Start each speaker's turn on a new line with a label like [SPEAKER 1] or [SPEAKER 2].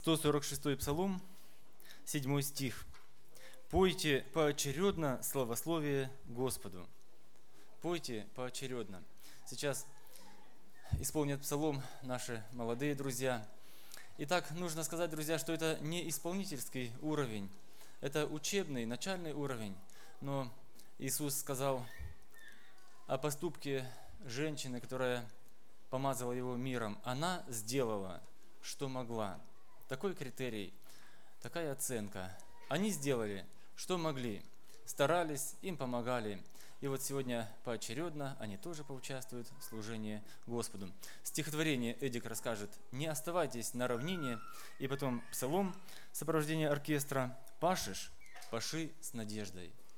[SPEAKER 1] 146 Псалом, 7 стих. «Пойте поочередно славословие Господу». Пойте поочередно. Сейчас исполнят псалом наши молодые друзья. Итак, нужно сказать, друзья, что это не исполнительский уровень, это учебный, начальный уровень. Но Иисус сказал о поступке женщины, которая помазала его миром. Она сделала, что могла. Такой критерий, такая оценка. Они сделали, что могли, старались, им помогали. И вот сегодня поочередно они тоже поучаствуют в служении Господу. Стихотворение Эдик расскажет: «Не оставайтесь на равнине». И потом псалом, сопровождение оркестра: «Пашешь, паши с надеждой».